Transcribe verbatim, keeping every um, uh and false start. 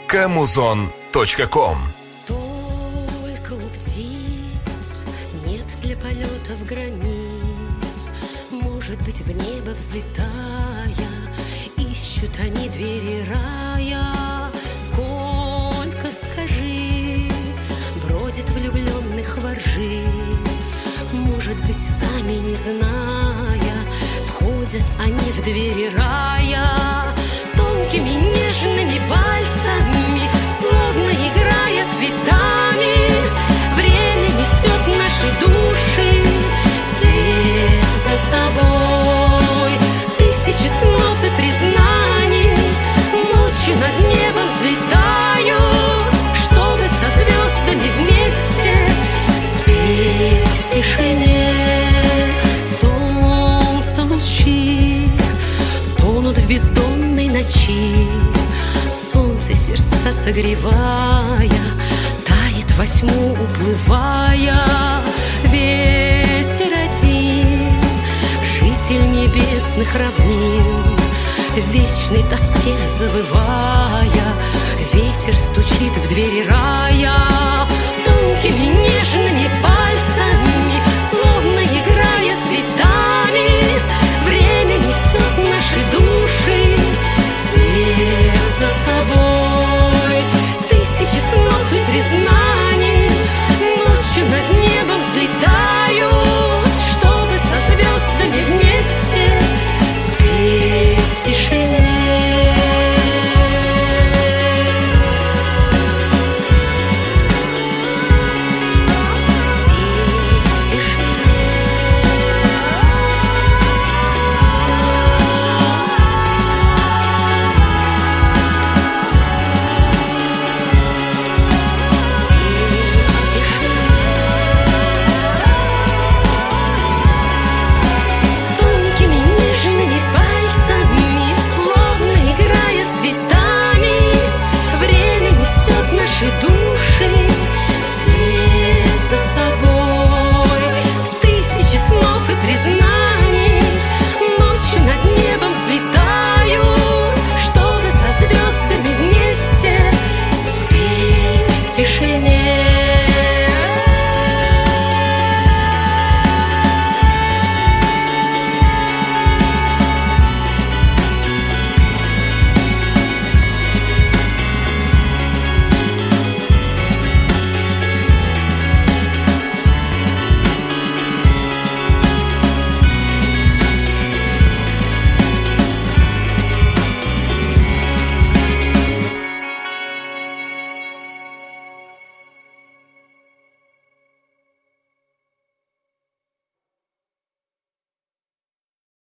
кэмузон точка ком. Только у птиц нет для полетов границ. Может быть, в небо взлетая, ищут они двери рая. Сколько, скажи, бродит влюбленных во ржи. Может быть, сами не зная, входят они в двери рая. Тонкими нежными пальцами, словно играя цветами, время несет наши души вслед за собой. Тысячи слов и признаний ночью над небом взлетаю, чтобы со звездами вместе спеть в тишине. Солнце лучи тонут в бездонной ночи. Солнце сердца согревая, тает во тьму уплывая. Ветер один, житель небесных равнин, в вечной тоске завывая, ветер стучит в двери рая. Тонкими нежными пальцами